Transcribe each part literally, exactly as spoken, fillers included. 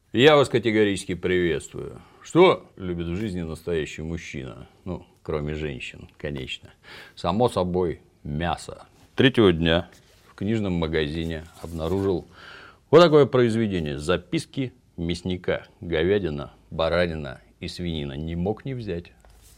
Я вас категорически приветствую. Что любит в жизни настоящий мужчина? Ну, кроме женщин, конечно. Само собой, мясо. Третьего дня в книжном магазине обнаружил вот такое произведение. Записки мясника. Говядина, баранина и свинина. Не мог не взять.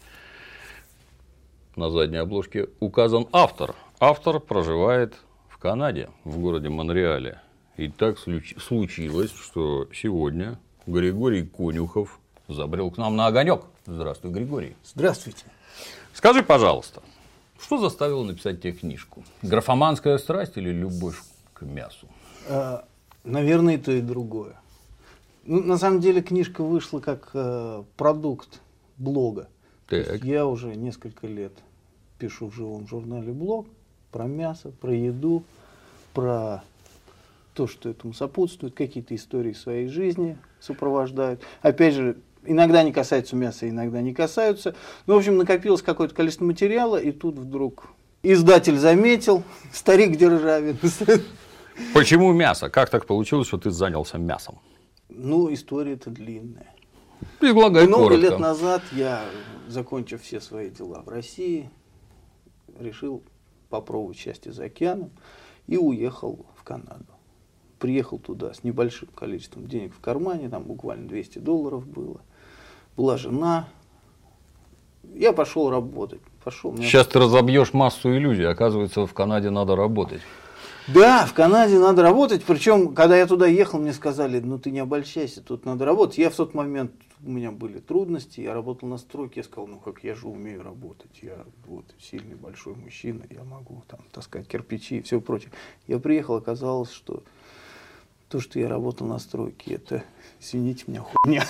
На задней обложке указан автор. Автор проживает в Канаде, в городе Монреале. И так случилось, что сегодня Григорий Конюхов забрел к нам на огонек. Здравствуй, Григорий. Здравствуйте. Скажи, пожалуйста, что заставило написать тебе книжку? Графоманская страсть или любовь к мясу? А, наверное, и то, и другое. Ну, на самом деле книжка вышла как э, продукт блога. Я уже несколько лет пишу в живом журнале блог про мясо, про еду, про то, что этому сопутствует, какие-то истории своей жизни сопровождают. Опять же, иногда они касаются мяса, иногда не касаются. Ну, в общем, накопилось какое-то количество материала, и тут вдруг издатель заметил, старик Державин. Почему мясо? Как так получилось, что ты занялся мясом? Ну, история-то длинная. Излагай Много коротко. лет назад я, закончив все свои дела в России, решил попробовать счастье за океаном и уехал в Канаду. Приехал туда с небольшим количеством денег в кармане, там буквально двести долларов было. Была жена. Я пошел работать. Пошел, Сейчас меня... ты разобьешь массу иллюзий. Оказывается, в Канаде надо работать. Да, в Канаде надо работать. Причем, когда я туда ехал, мне сказали, ну ты не обольщайся, тут надо работать. Я в тот момент, у меня были трудности, я работал на стройке, я сказал, ну как, я же умею работать, я вот сильный большой мужчина, я могу там таскать кирпичи и все прочее. Я приехал, оказалось, что то, что я работал на стройке, это, извините меня, хуйня.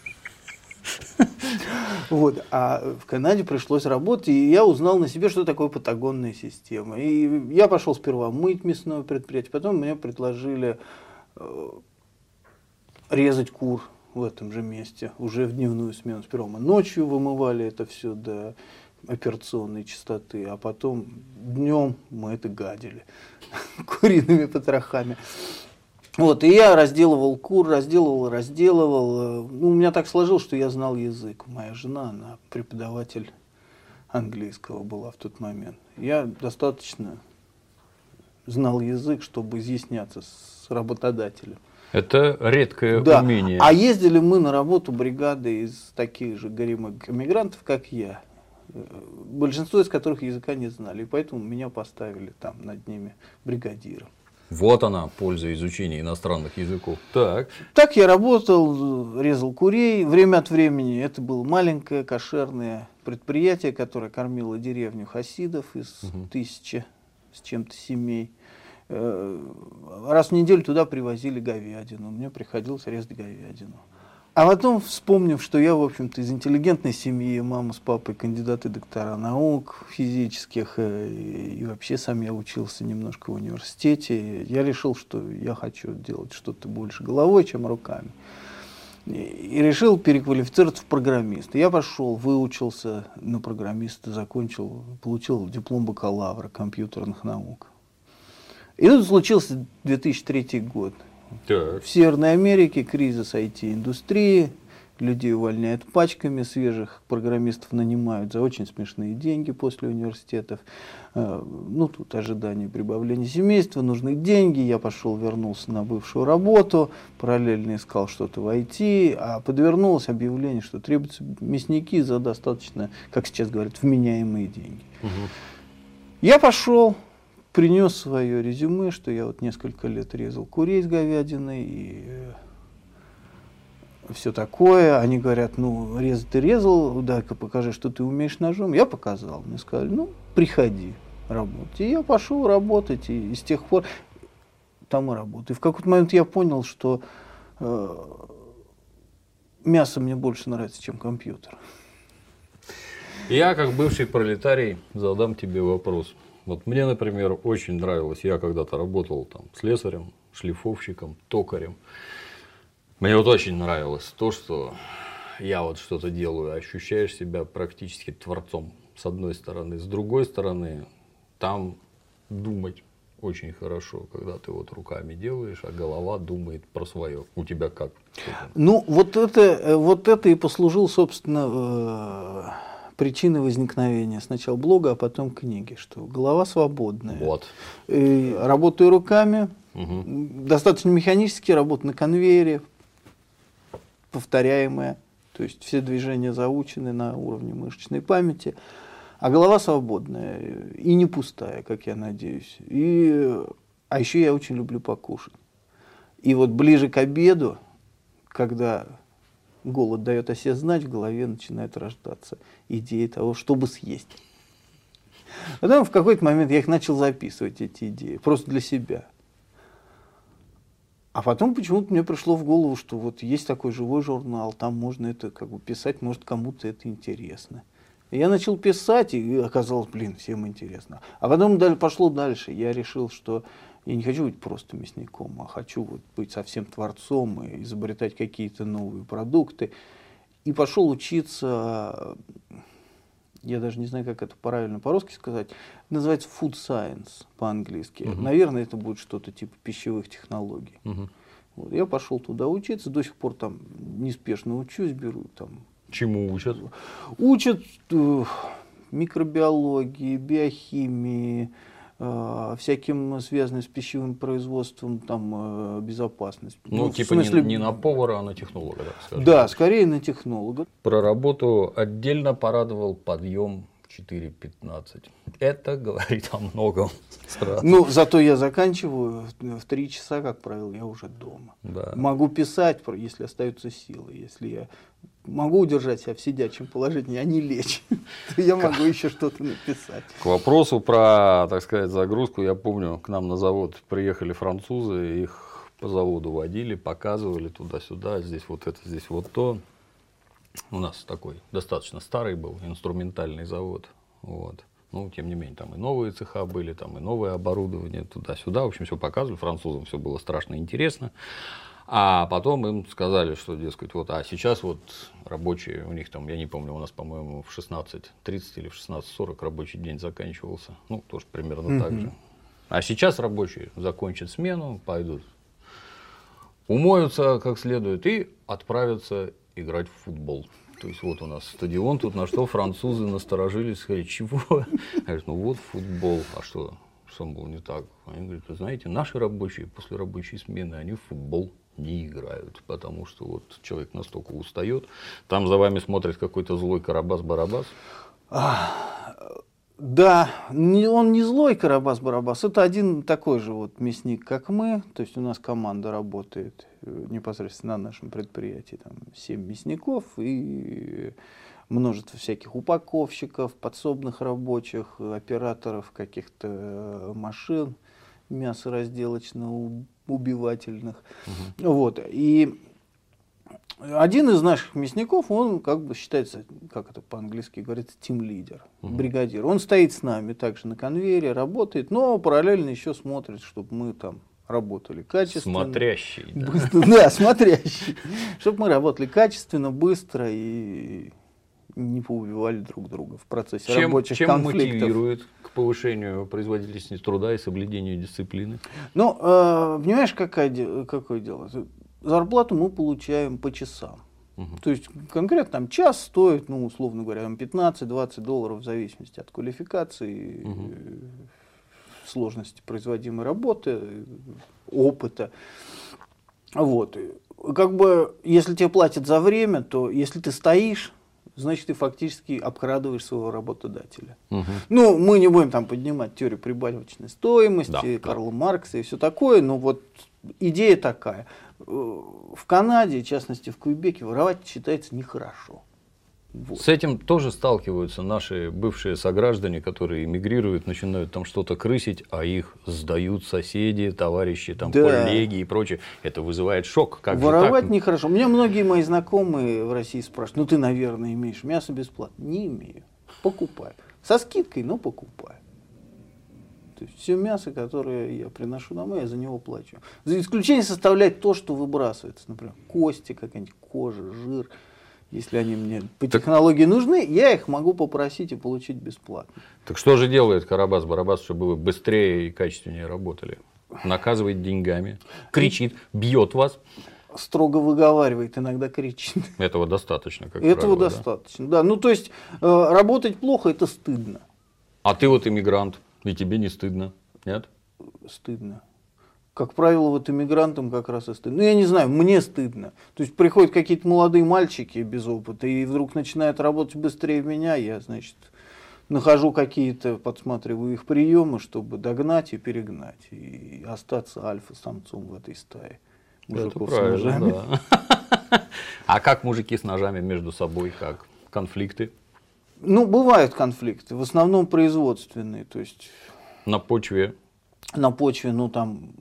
Вот. А в Канаде пришлось работать, и я узнал на себе, что такое патагонная система. И я пошел сперва мыть мясное предприятие, потом мне предложили э, резать кур в этом же месте, уже в дневную смену. Сперва мы ночью вымывали это все до операционной чистоты, а потом днем мы это гадили куриными потрохами. Вот, и я разделывал кур, разделывал, разделывал. Ну, у меня так сложилось, что я знал язык. Моя жена, она преподаватель английского была в тот момент. Я достаточно знал язык, чтобы изъясняться с работодателем. Это редкое да. умение. А ездили мы на работу бригады из таких же горемых эмигрантов, как я. Большинство из которых языка не знали. И поэтому меня поставили там над ними бригадиром. Вот она, польза изучения иностранных языков. Так. Так я работал, резал курей. Время от времени это было маленькое кошерное предприятие, которое кормило деревню хасидов из угу. тысячи с чем-то семей. Раз в неделю туда привозили говядину. Мне приходилось резать говядину. А потом, вспомнив, что я, в общем-то, из интеллигентной семьи, мама с папой кандидаты доктора наук физических, и, и вообще сам я учился немножко в университете, я решил, что я хочу делать что-то больше головой, чем руками. И, и решил переквалифицироваться в программиста. Я пошел, выучился на программиста, закончил, получил диплом бакалавра компьютерных наук. И тут случился две тысячи третий год. Так. В Северной Америке кризис ай ти-индустрии, людей увольняют пачками, свежих программистов нанимают за очень смешные деньги после университетов. Ну, тут ожидание прибавления семейства, нужны деньги. Я пошел, вернулся на бывшую работу, параллельно искал что-то в ай ти, а подвернулось объявление, что требуются мясники за достаточно, как сейчас говорят, вменяемые деньги. Угу. Я пошел. Принес свое резюме, что я вот несколько лет резал курей с говядиной и все такое. Они говорят, ну, резать ты резал, дай-ка покажи, что ты умеешь ножом. Я показал. Мне сказали, ну, приходи работать. И я пошел работать, и, и с тех пор там и работаю. И в какой-то момент я понял, что э, мясо мне больше нравится, чем компьютер. Я, как бывший пролетарий, задам тебе вопрос. Вот мне, например, очень нравилось, я когда-то работал там слесарем, шлифовщиком, токарем. Мне вот очень нравилось то, что я вот что-то делаю, ощущаешь себя практически творцом, с одной стороны. С другой стороны, там думать очень хорошо, когда ты вот руками делаешь, а голова думает про свое. У тебя как? Ну, вот это, вот это и послужило, собственно, причиной возникновения сначала блога, а потом книги, что голова свободная. Вот. И работаю руками, угу. достаточно механически, работаю на конвейере, повторяемая, то есть все движения заучены на уровне мышечной памяти. А голова свободная и не пустая, как я надеюсь. И, а еще я очень люблю покушать. И вот ближе к обеду, когда голод дает о себе знать, в голове начинает рождаться идея того, чтобы съесть. Потом в какой-то момент я их начал записывать, эти идеи, просто для себя. А потом почему-то мне пришло в голову, что вот есть такой живой журнал, там можно это как бы писать, может кому-то это интересно. Я начал писать, и оказалось, блин, всем интересно. А потом пошло дальше. Я решил, что я не хочу быть просто мясником, а хочу вот быть совсем творцом и изобретать какие-то новые продукты. И пошел учиться, я даже не знаю, как это правильно по-русски сказать, называется food science по-английски. Uh-huh. Наверное, это будет что-то типа пищевых технологий. Uh-huh. Вот. Я пошел туда учиться, до сих пор там неспешно учусь, беру там. Чему учат? Учат э, микробиологии, биохимии, э, всяким связанным с пищевым производством, там, э, безопасность. Ну, ну типа смысле... не, не на повара, а на технолога, так скажем. Да, скорее на технолога. Про работу отдельно порадовал подъем в четыре пятнадцать. Это говорит о многом. Сразу. Ну, зато я заканчиваю в три часа, как правило, я уже дома. Да. Могу писать, если остаются силы. Если я могу удержать себя в сидячем положении, а не лечь, то я могу еще что-то написать. К вопросу про, так сказать, загрузку, я помню, к нам на завод приехали французы, их по заводу водили, показывали туда-сюда, здесь вот это, здесь вот то. У нас такой достаточно старый был инструментальный завод. Вот. Ну, тем не менее, там и новые цеха были, там и новое оборудование, туда-сюда. В общем, все показывали, французам все было страшно интересно. А потом им сказали, что, дескать, вот, а сейчас вот рабочие, у них там, я не помню, у нас, по-моему, в шестнадцать тридцать или в шестнадцать сорок рабочий день заканчивался. Ну, тоже примерно mm-hmm. так же. А сейчас рабочие закончат смену, пойдут, умоются как следует и отправятся играть в футбол. То есть вот у нас стадион, тут на что французы насторожились, сказали, чего? Говорят, ну вот футбол, а что, что было не так? Они говорят, вы знаете, наши рабочие после рабочей смены, они в футбол не играют, потому что вот человек настолько устает, там за вами смотрит какой-то злой Карабас-Барабас. Да, он не злой Карабас-Барабас, это один такой же вот мясник, как мы, то есть у нас команда работает непосредственно на нашем предприятии, там семь мясников и множество всяких упаковщиков, подсобных рабочих, операторов каких-то машин мясоразделочно-убивательных. Угу. Вот. И один из наших мясников, он как бы считается, как это по-английски говорится, тим-лидер, угу. бригадир. Он стоит с нами также на конвейере, работает, но параллельно еще смотрит, чтобы мы там работали качественно. Смотрящий. Да, быстро, да смотрящий. Чтобы мы работали качественно, быстро и не поубивали друг друга в процессе чем, рабочих чем конфликтов. Чем мотивирует к повышению производительности труда и соблюдению дисциплины? Ну, э, понимаешь, какое, какое дело? Зарплату мы получаем по часам. Угу. То есть конкретно там час стоит, ну, условно говоря, пятнадцать-двадцать долларов в зависимости от квалификации, угу. сложности производимой работы, опыта. Вот. Как бы, если тебе платят за время, то если ты стоишь, значит, ты фактически обкрадываешь своего работодателя. Угу. Ну, мы не будем там поднимать теорию прибавочной стоимости, да, Карла да. Маркса и все такое, но вот идея такая. В Канаде, в частности в Квебеке, воровать считается нехорошо. Вот. С этим тоже сталкиваются наши бывшие сограждане, которые эмигрируют, начинают там что-то крысить, а их сдают соседи, товарищи, там, да. коллеги и прочее. Это вызывает шок. Как воровать же так? Нехорошо. У меня многие мои знакомые в России спрашивают, ну ты, наверное, имеешь мясо бесплатно. Не имею. Покупаю. Со скидкой, но покупаю. То есть все мясо, которое я приношу домой, я за него плачу. За исключение составляет то, что выбрасывается. Например, кости, какая-нибудь кожа, жир. Если они мне по технологии нужны, я их могу попросить и получить бесплатно. Так что же делает Карабас-Барабас, чтобы вы быстрее и качественнее работали? Наказывает деньгами, кричит, бьет вас. Строго выговаривает, иногда кричит. Этого достаточно, как Этого правило, достаточно, да? Да. Ну, то есть, э, работать плохо – это стыдно. А ты вот иммигрант, и тебе не стыдно, нет? Стыдно. Как правило, вот иммигрантам как раз и стыдно. Ну, я не знаю, мне стыдно. То есть, приходят какие-то молодые мальчики без опыта, и вдруг начинают работать быстрее меня, я, значит, нахожу какие-то, подсматриваю их приемы, чтобы догнать и перегнать, и остаться альфа-самцом в этой стае. Это правильно, да. А как мужики с ножами между собой, как конфликты? Ну, бывают конфликты, в основном производственные, то есть... На почве? На почве, ну, там...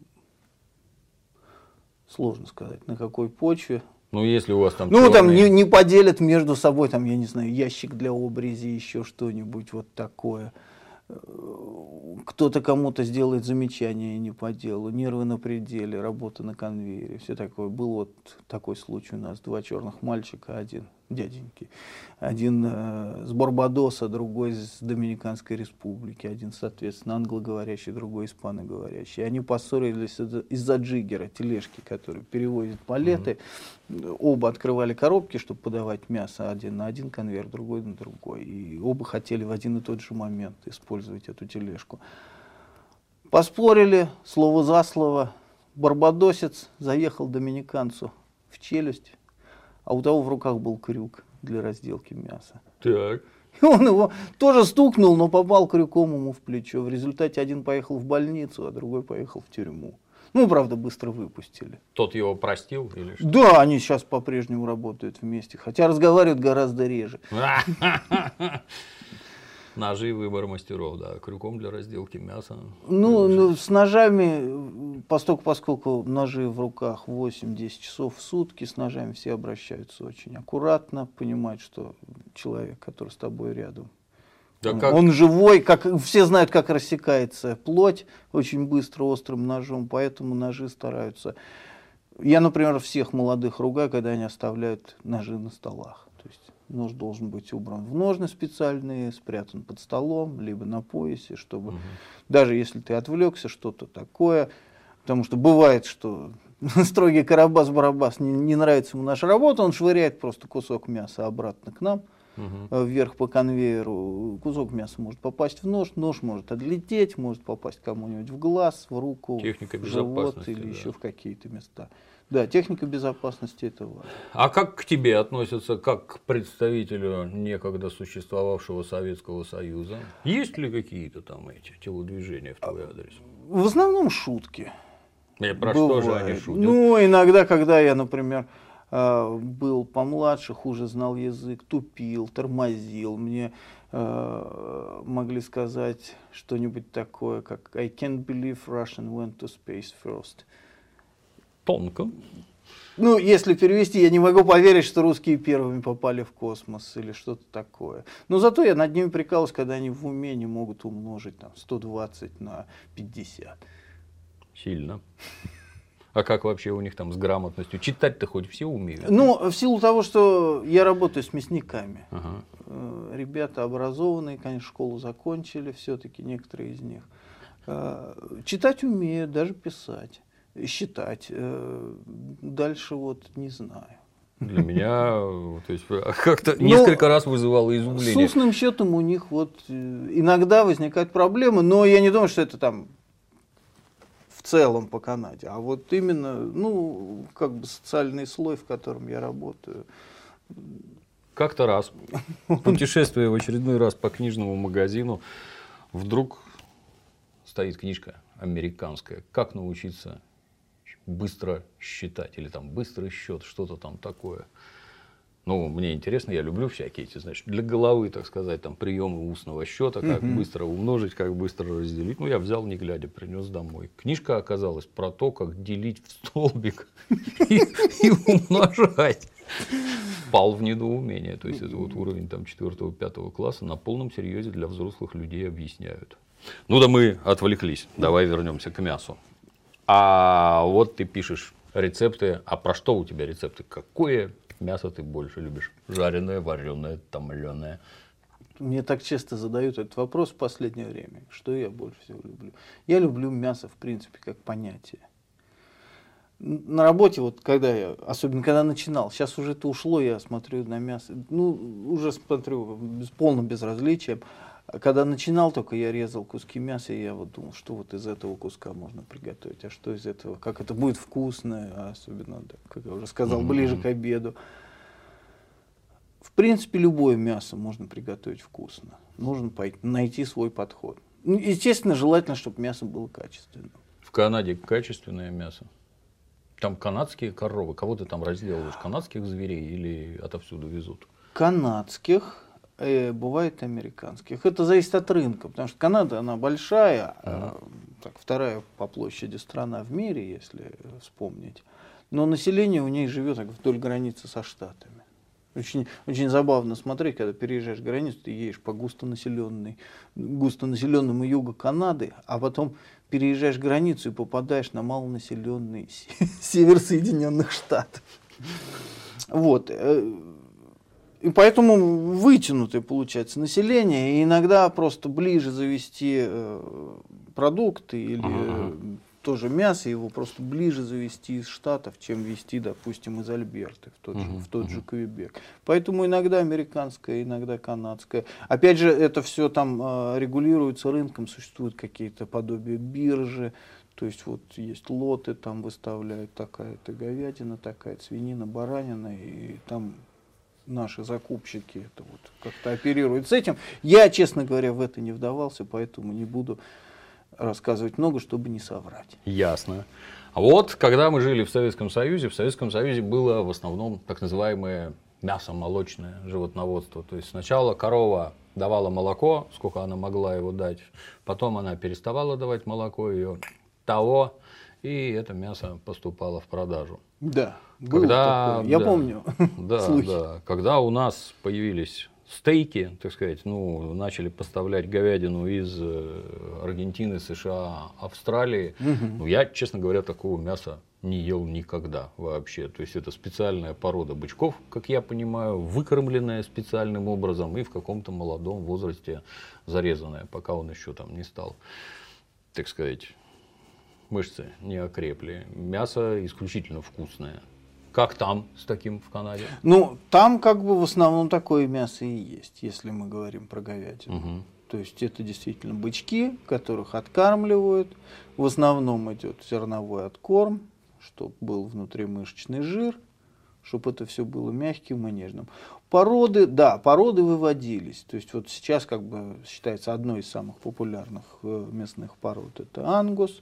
Сложно сказать, на какой почве. Ну, если у вас там... Ну, черные... там не, не поделят между собой, там, я не знаю, ящик для обрези, еще что-нибудь вот такое. Кто-то кому-то сделает замечание не по делу, нервы на пределе, работа на конвейере, все такое. Был вот такой случай у нас, два черных мальчика, один дяденьки, один э, с Барбадоса, другой с Доминиканской республики, один, соответственно, англоговорящий, другой испаноговорящий. Они поссорились из-за джиггера, тележки, который перевозит палеты. Mm-hmm. Оба открывали коробки, чтобы подавать мясо, один на один конвейер, другой на другой. И оба хотели в один и тот же момент использовать эту тележку. Поспорили, слово за слово. Барбадосец заехал доминиканцу в челюсть, а у того в руках был крюк для разделки мяса. Так. И он его тоже стукнул, но попал крюком ему в плечо. В результате один поехал в больницу, а другой поехал в тюрьму. Ну, правда, быстро выпустили. Тот его простил или что? Да, они сейчас по-прежнему работают вместе, хотя разговаривают гораздо реже. Ножи, выбор мастеров, да, крюком для разделки мяса. Ну, ну с ножами, поскольку, поскольку ножи в руках восемь-десять часов в сутки, с ножами все обращаются очень аккуратно, понимают, что человек, который с тобой рядом, да он, как... он живой, как, все знают, как рассекается плоть очень быстро острым ножом, поэтому ножи стараются. Я, например, всех молодых ругаю, когда они оставляют ножи на столах. То есть нож должен быть убран в ножны специальные, спрятан под столом, либо на поясе, чтобы, угу. даже если ты отвлекся, что-то такое, потому что бывает, что строгий Карабас-Барабас, не, не нравится ему наша работа, он швыряет просто кусок мяса обратно к нам, угу. вверх по конвейеру, кусок мяса может попасть в нож, нож может отлететь, может попасть кому-нибудь в глаз, в руку, техника в живот или да. еще в какие-то места. Да, техника безопасности – это важно. А как к тебе относятся, как к представителю некогда существовавшего Советского Союза? Есть ли какие-то там эти телодвижения в твой адрес? В основном шутки. И про Бывает. Что же они шутят? Ну, иногда, когда я, например, был помладше, хуже знал язык, тупил, тормозил, мне э, могли сказать что-нибудь такое, как «I can't believe Russian went to space first». Тонко. Ну, если перевести, я не могу поверить, что русские первыми попали в космос или что-то такое. Но зато я над ними прикалываюсь, когда они в уме не могут умножить там, сто двадцать на пятьдесят. Сильно. А как вообще у них там с грамотностью? Читать-то хоть все умеют? Ну, в силу того, что я работаю с мясниками. Ага. Ребята образованные, конечно, школу закончили все-таки, некоторые из них. Читать умеют, даже писать. Считать. Дальше вот не знаю. Для меня то есть, как-то несколько раз вызывало изумление. С устным счетом у них вот иногда возникают проблемы, но я не думаю, что это там в целом по Канаде, а вот именно, ну, как бы социальный слой, в котором я работаю. Как-то раз, путешествуя в очередной раз по книжному магазину, вдруг стоит книжка американская «Как научиться быстро считать» или там «Быстрый счет», что-то там такое. Ну, мне интересно, я люблю всякие эти, значит, для головы, так сказать, там приемы устного счета, как uh-huh. быстро умножить, как быстро разделить. Ну, я взял, не глядя, принес домой. Книжка оказалась про то, как делить в столбик и умножать. Впал в недоумение. То есть, это вот уровень там четвёртого-пятого класса на полном серьезе для взрослых людей объясняют. Ну, да мы отвлеклись. Давай вернемся к мясу. А вот ты пишешь рецепты. А про что у тебя рецепты? Какое мясо ты больше любишь? Жареное, вареное, томленое? Мне так часто задают этот вопрос в последнее время. Что я больше всего люблю? Я люблю мясо, в принципе, как понятие. На работе, вот когда я, особенно когда начинал, сейчас уже это ушло, я смотрю на мясо, ну, уже смотрю с полным безразличием. Когда начинал только, я резал куски мяса, и я вот думал, что вот из этого куска можно приготовить, а что из этого, как это будет вкусно, особенно, да, как я уже сказал, mm-hmm. ближе к обеду. В принципе, любое мясо можно приготовить вкусно. Нужно пойти, найти свой подход. Ну, естественно, желательно, чтобы мясо было качественным. В Канаде качественное мясо? Там канадские коровы. Кого ты там разделываешь? Канадских зверей или отовсюду везут? Канадских, э, бывает американских. Это зависит от рынка, потому что Канада, она большая, ага. э, так, вторая по площади страна в мире, если вспомнить. Но население у ней живет так, вдоль границы со Штатами. Очень, очень забавно смотреть, когда переезжаешь границу, ты едешь по густонаселенной, густонаселенному югу Канады, а потом переезжаешь границу и попадаешь на малонаселенный север Соединенных Штатов. Вот. И поэтому вытянутое получается население, и иногда просто ближе завести продукты или ага. тоже мясо, его просто ближе завести из Штатов, чем везти, допустим, из Альберты в тот, uh-huh, же, в тот uh-huh. же Квебек. Поэтому иногда американское, иногда канадское. Опять же, это все там э, регулируется рынком, существуют какие-то подобия биржи, то есть вот есть лоты, там выставляют такая-то говядина, такая-то свинина, баранина, и там наши закупщики это вот как-то оперируют с этим. Я, честно говоря, в это не вдавался, поэтому не буду рассказывать много, чтобы не соврать. Ясно. А вот, когда мы жили в Советском Союзе, в Советском Союзе было в основном так называемое мясо-молочное животноводство. То есть сначала корова давала молоко, сколько она могла его дать, потом она переставала давать молоко, ее того, и это мясо поступало в продажу. Да, было когда, такое. Я да, помню да, слухи. Да, когда у нас появились стейки, так сказать, ну, начали поставлять говядину из Аргентины, США, Австралии. Угу. Ну, я, честно говоря, такого мяса не ел никогда вообще. То есть это специальная порода бычков, как я понимаю, выкормленная специальным образом и в каком-то молодом возрасте зарезанная, пока он еще там не стал, так сказать, мышцы не окрепли. Мясо исключительно вкусное. Как там с таким в Канаде? Ну, там как бы в основном такое мясо и есть, если мы говорим про говядину. Угу. То есть это действительно бычки, которых откармливают. В основном идет зерновой откорм, чтобы был внутримышечный жир, чтобы это все было мягким и нежным. Породы, да, породы выводились. То есть вот сейчас как бы считается одной из самых популярных мясных пород это ангус.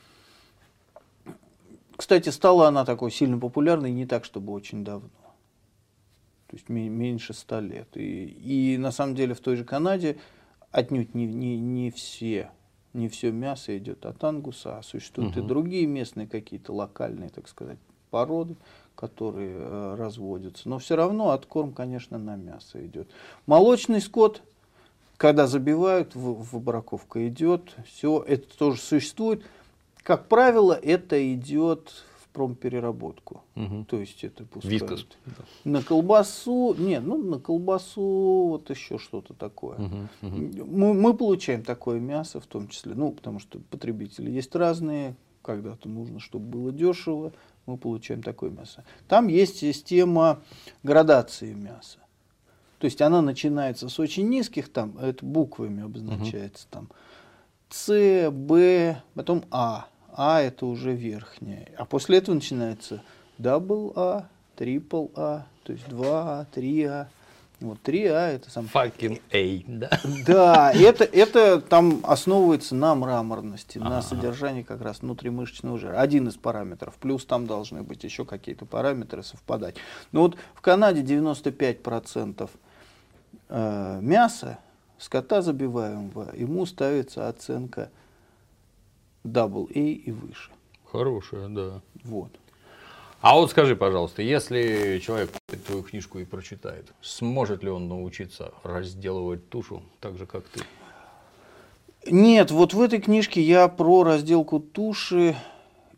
Кстати, стала она такой сильно популярной не так, чтобы очень давно. То есть меньше ста лет. И, и на самом деле в той же Канаде отнюдь не, не, не, все, не все мясо идет от ангуса, а существуют угу. и другие местные какие-то локальные, так сказать, породы, которые э, разводятся. Но все равно откорм, конечно, на мясо идет. Молочный скот, когда забивают, выбраковка идет, все это тоже существует. Как правило, это идет в промпереработку. Угу. То есть это пускают на колбасу. Нет, ну на колбасу, вот еще что-то такое. Угу, угу. Мы, мы получаем такое мясо, в том числе, ну, потому что потребители есть разные, когда-то нужно, чтобы было дешево, мы получаем такое мясо. Там есть система градации мяса. То есть она начинается с очень низких, там, это буквами обозначается, угу. там, С, Б, потом А. А это уже верхняя. А после этого начинается дабл А, трипл А, то есть два А, три А. Вот три А это сам... Fucking A, да? Да, это, это там основывается на мраморности, ага. на содержании как раз внутримышечного жира. Один из параметров. Плюс там должны быть еще какие-то параметры совпадать. Но вот в Канаде девяносто пять процентов э, мяса скота забиваемого, ему ставится оценка дабл А и выше. Хорошая, да. Вот. А вот скажи, пожалуйста, если человек купит твою книжку и прочитает, сможет ли он научиться разделывать тушу так же, как ты? Нет, вот в этой книжке я про разделку туши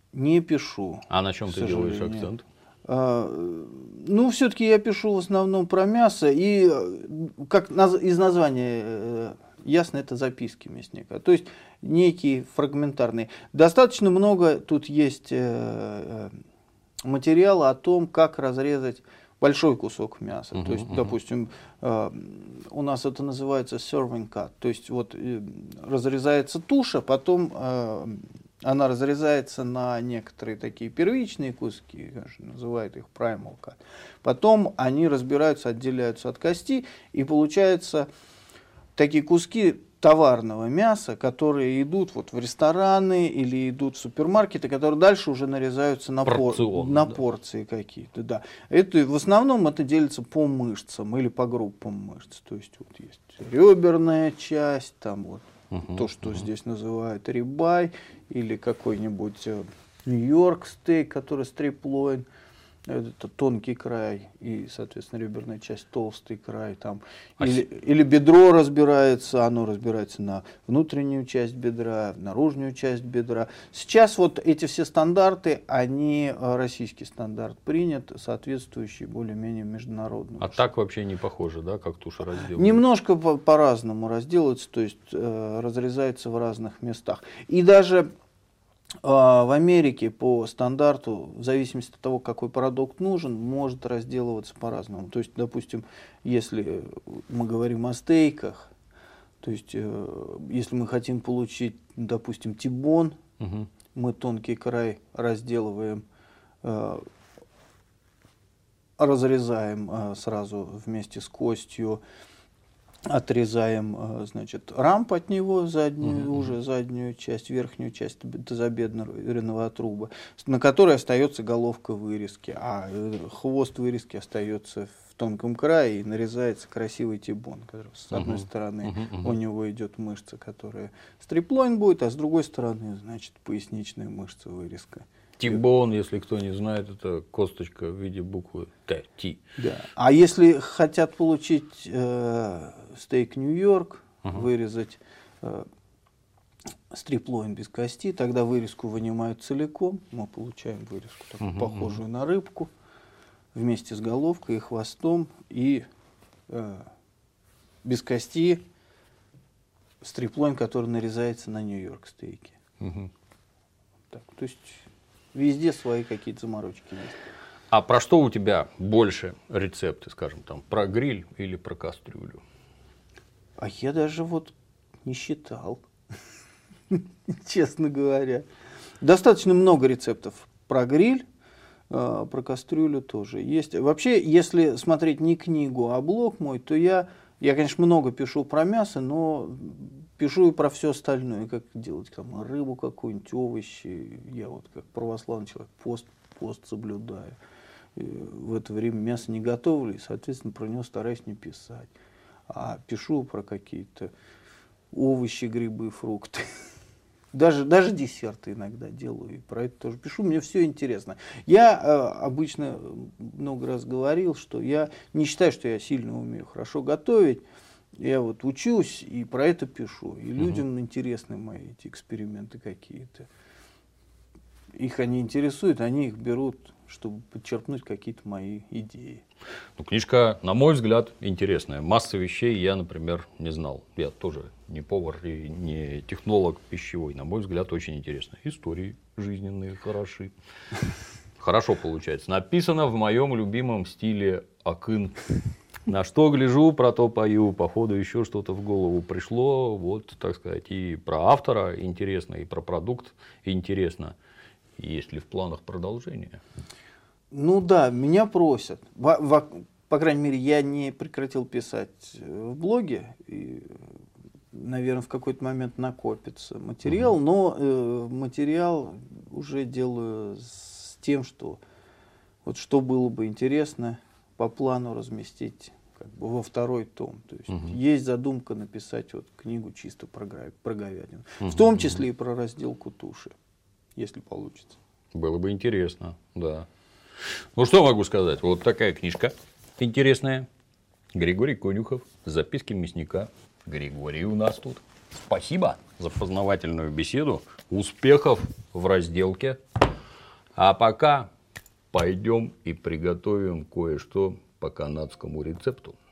Не пишу. А на чем ты делаешь акцент? А, ну, все-таки я пишу в основном про мясо, и как из названия ясно, это записки мясника. То есть некие фрагментарные. Достаточно много тут есть материала о том, как разрезать большой кусок мяса. Uh-huh, то есть, uh-huh. допустим, э, у нас это называется serving cut. То есть вот э, разрезается туша, потом э, она разрезается на некоторые такие первичные куски, называют их primal cut. Потом они разбираются, отделяются от кости, и получается такие куски товарного мяса, которые идут вот в рестораны или идут в супермаркеты, которые дальше уже нарезаются на, пор, на да. порции какие-то. Да. Это, в основном это делится по мышцам или по группам мышц. То есть вот есть реберная часть, там вот uh-huh, то, что uh-huh. здесь называют рибай, или какой-нибудь Нью-Йорк стейк, который стриплойн. Это тонкий край и, соответственно, реберная часть, толстый край. Там. А или, с... или бедро разбирается, оно разбирается на внутреннюю часть бедра, наружную часть бедра. Сейчас вот эти все стандарты, они, российский стандарт принят, соответствующий более-менее международному. А так вообще не похоже, да, как туша разделывается? Немножко по- по-разному разделывается, то есть э, разрезается в разных местах. И даже... В Америке по стандарту, в зависимости от того, какой продукт нужен, может разделываться по-разному. То есть, допустим, если мы говорим о стейках, то есть, если мы хотим получить, допустим, тибон, угу. мы тонкий край разделываем, разрезаем сразу вместе с костью, отрезаем, значит, рамп от него, заднюю, uh-huh. уже заднюю часть, верхнюю часть тазобедренного труба, на которой остается головка вырезки, а хвост вырезки остается в тонком крае и нарезается красивый тибон, который с одной uh-huh. стороны uh-huh. Uh-huh. у него идет мышца, которая стриплойн будет, а с другой стороны, значит, поясничная мышца вырезка. Тибон, если кто не знает, это косточка в виде буквы Т, Т. Да. А если хотят получить э, стейк Нью-Йорк, uh-huh. вырезать э, стриплойн без кости, тогда вырезку вынимают целиком, мы получаем вырезку такую, uh-huh. похожую на рыбку, вместе с головкой и хвостом, и э, без кости стриплойн, который нарезается на Нью-Йорк стейке. Uh-huh. Так, то есть... Везде свои какие-то заморочки есть. А про что у тебя больше рецепты, скажем, там, про гриль или про кастрюлю? А я даже вот не считал, честно говоря. Достаточно много рецептов про гриль, про кастрюлю тоже есть. Вообще, если смотреть не книгу, а блог мой, то я, я, конечно, много пишу про мясо, но... Пишу и про все остальное, как делать там, рыбу какую-нибудь, овощи. Я вот как православный человек пост, пост соблюдаю. И в это время мясо не готовлю, и, соответственно, про него стараюсь не писать. А пишу про какие-то овощи, грибы, фрукты. Даже, даже десерты иногда делаю, и про это тоже пишу. Мне все интересно. Я э, обычно много раз говорил, что я не считаю, что я сильно умею хорошо готовить. Я вот учусь и про это пишу. И людям угу. интересны мои эти эксперименты какие-то. Их они интересуют, они их берут, чтобы подчеркнуть какие-то мои идеи. Ну, книжка, на мой взгляд, интересная. Масса вещей я, например, не знал. Я тоже не повар и не технолог пищевой. На мой взгляд, очень интересно. Истории жизненные хороши. Хорошо получается. Написано в моем любимом стиле Акын. На что гляжу, про то пою, походу еще что-то в голову пришло, вот, так сказать, и про автора интересно, и про продукт интересно. Есть ли в планах продолжение? Ну да, меня просят. Во, во, по крайней мере, я не прекратил писать в блоге, и, наверное, в какой-то момент накопится материал, угу. но э, материал уже делаю с тем, что, вот, что было бы интересно по плану разместить как бы во второй том. То есть угу. есть задумка написать вот книгу чисто про, про говядину. Угу. В том числе и про разделку туши, если получится. Было бы интересно, да. Ну что могу сказать? Вот такая книжка интересная. Григорий Конюхов. Записки мясника. Григорий у нас тут. Спасибо за познавательную беседу. Успехов в разделке. А пока пойдем и приготовим кое-что по канадскому рецепту.